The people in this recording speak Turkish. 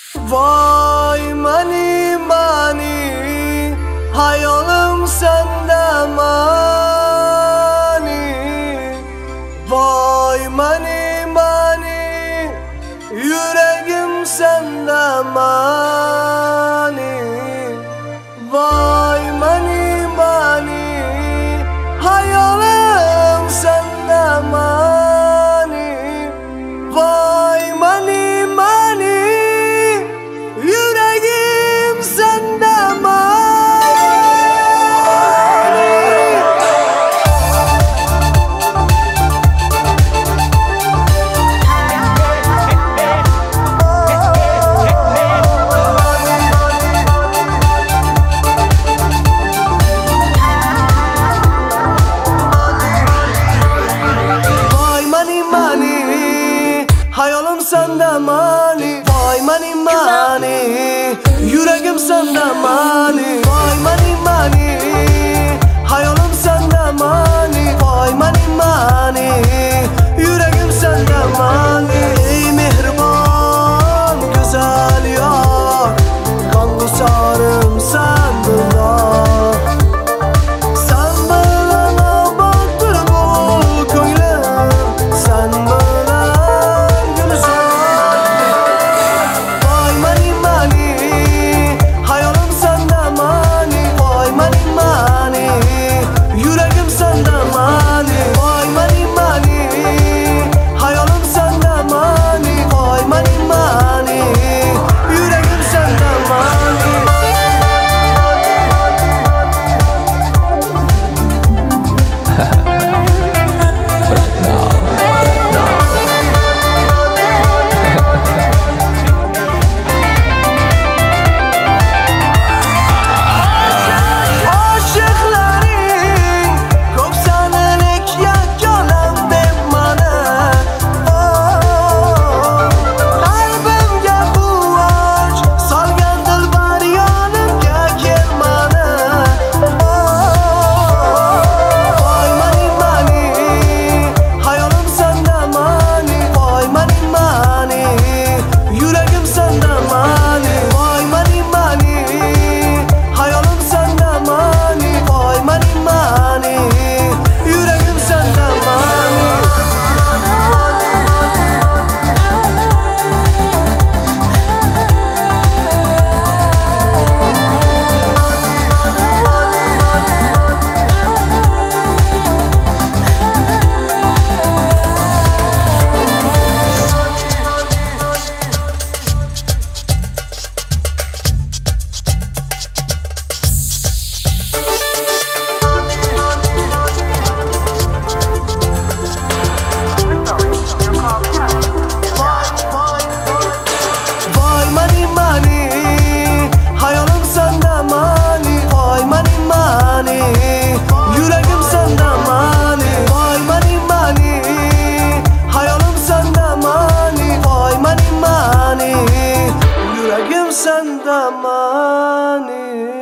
Vay mani mani, hayolim sende mani. Vay mani mani, yüreğim sende mani. Vay mani mani, hayolim sende mani. Vay mani mani, yüreğim sende mani. Vay mani mani, hayolim sende mani. Vay mani mani, yüreğim sende mani. Vay mani mani, hayolim sende mani. Vay mani mani, yüreğim sende mani. Ey mehriban güzel yar, kan kusarım sen bunlar. Sen bilene baktır bu ko'nglim, sen bilan gulzor. Vay mani mani, hayolim sende mani. Vay mani mani, yüreğim sende mani. Vay mani mani, hayolim sende mani. Vay mani mani, yüreğim sende mani. Aşıkların ko'p sanilik yakolam deb mani. Qalbimga quvonch solgan dilbar yonimga kel mani. Voy mani mani, hayolim sende mani. Voy mani mani, yüreğim sende mani. Voy mani mani, hayolim sende mani. Voy mani mani, yüreğim sende mani. Vay mani mani, hayolim sende mani. Vay mani mani, yüreğim sende mani. Vay mani mani, hayolim sende mani. Vay mani mani, yüreğim sende mani.